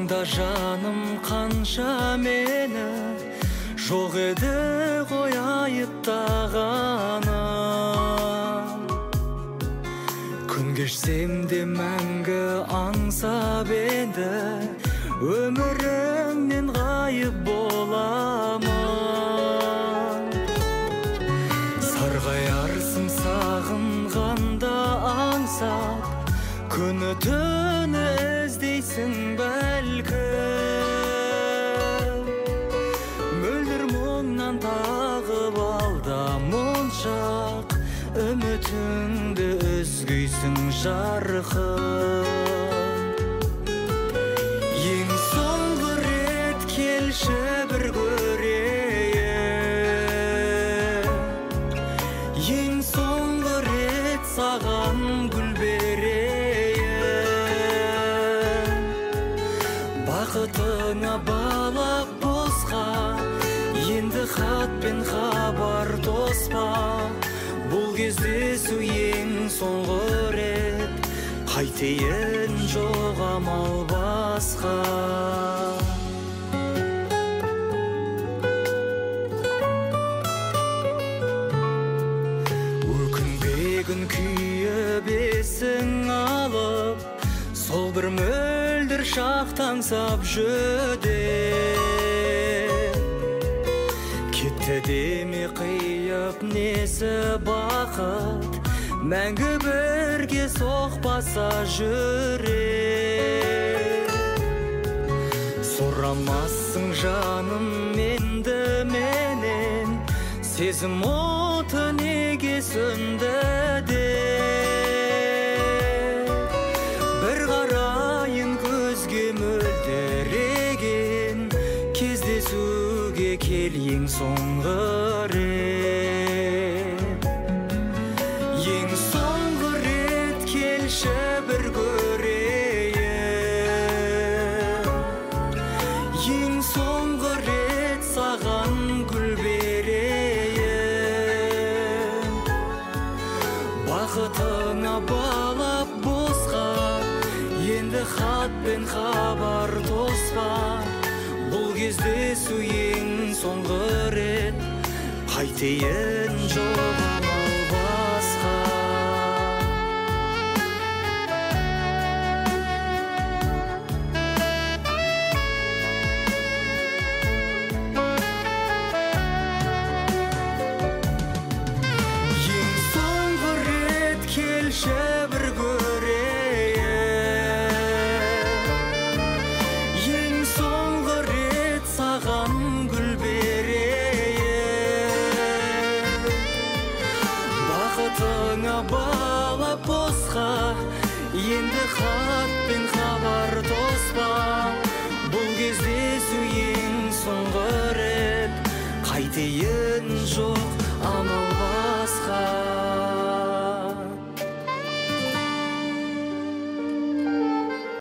Қасыңда жаным қанша мені, жоқ еді ғой айыптағаным. Күн кешсем де мәңгі аңсап енді, өміріңнен ғайып боламын. Сарғаярсың сағынғанда аңсап, күні түні іздейсің бәлкім. Мөлдір мұңнан тағып алда моншақ, үмітіңді үзгейсің жарқын. Ең соңғы рет келші бір көрейін, ең соңғы рет саған гүл берейін. Бақытыңа балап босқа, енді хат пен хабар тоспа. Бұл кездесу ең соңғы рет, қайтейін жоқ амал басқа. Өкінбегін күйіп есің алып, сол бір мөлдір шақ аңсап жүдеп. Кетті деме қиып несі бақыт, мәңгі бірге соқпаса жүрек. Сұрамассың жаным енді менен, сезім оты неге сөнді деп. Бір қарайын көзге мөлдіреген, кездесуге кел ең соңғы рет. Ең соңғы рет келші бір көрейін, ең соңғы рет саған гүл берейін. Бақытыңа балап босқа, енді хат пен хабар тоспа. Бұл кездесу ең соңғы рет, қайтейін жоқ амал басқа. Ең соңғы рет келші бір көрейін, саған гүл берейін. Бақытыңа балап босқа, енді хат пен хабар тоспа. Бұл кездесу ең соңғы рет, қайтейін